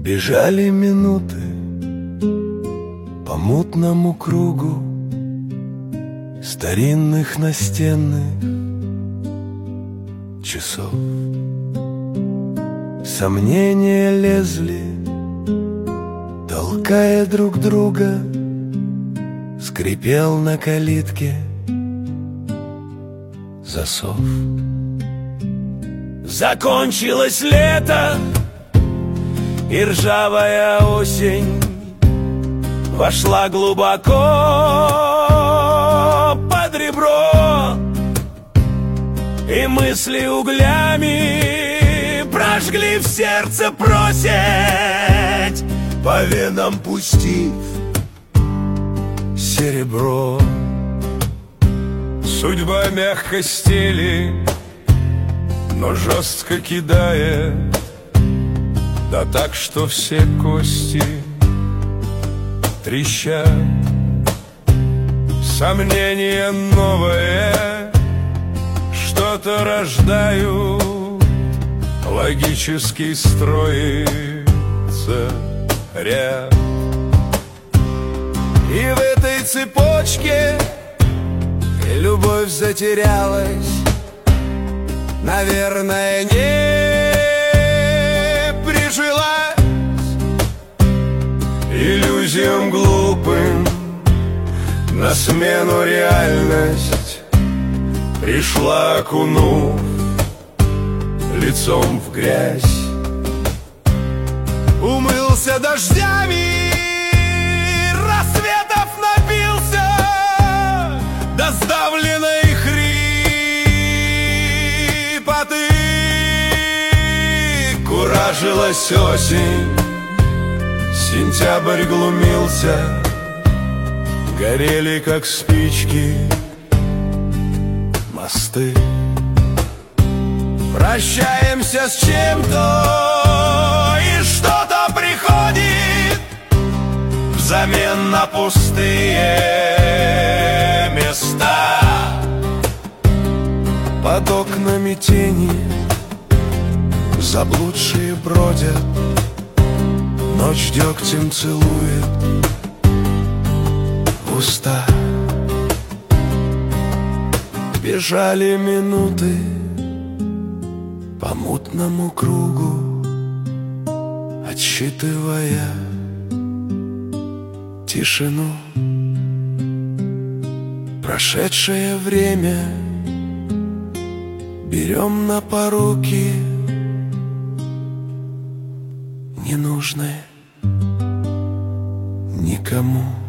Бежали минуты по мутному кругу старинных настенных часов. Сомнения лезли, толкая друг друга. Скрипел на калитке засов. Закончилось лето, и ржавая осень вошла глубоко под ребро, и мысли углями прожгли в сердце просить, по венам пустив серебро. Судьба мягко стелит, но жестко кидает, да так, что все кости трещат. Сомнения новое что-то рождают, логически строится ряд. И в этой цепочке любовь затерялась, наверное, не прижилась. Иллюзиям глупым на смену реальность пришла, окунув лицом в грязь. Умылся дождями, рассветов напился до сдавленной хрипоты. Куражилась осень, сентябрь глумился, горели, как спички, мосты. Прощаемся с чем-то, и что-то приходит взамен на пустые места. Под окнами тени заблудшие бродят, ночь дегтем целует в уста. Бежали минуты по мутному кругу, отсчитывая тишину. Прошедшее время берем на поруки, ненужное никому.